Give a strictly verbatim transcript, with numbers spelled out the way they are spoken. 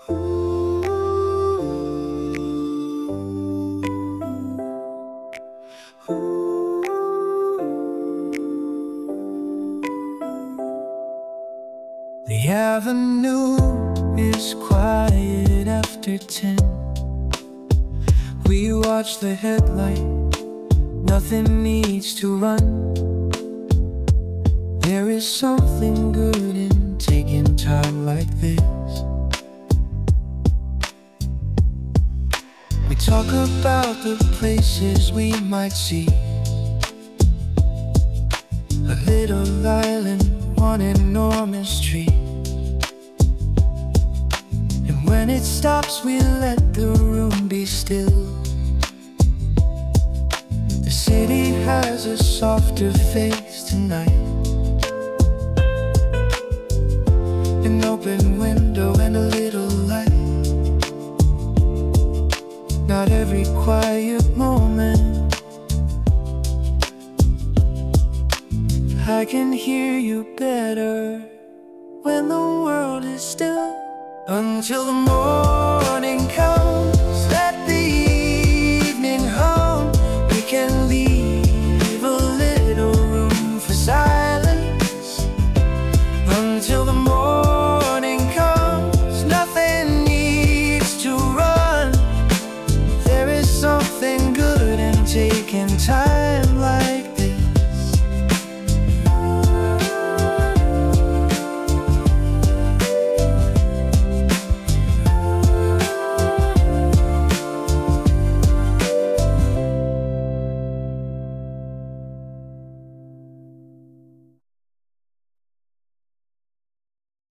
The avenue is quiet after ten. We watch the headlight, nothing needs to run. There is something good in taking time like this. We talk about the places we might see, a little island, one enormous tree. And when it stops, we let the room be still. The city has a softer face tonight, an open window and a little light. Not every quiet moment I can hear you better when the world is still. Until the morning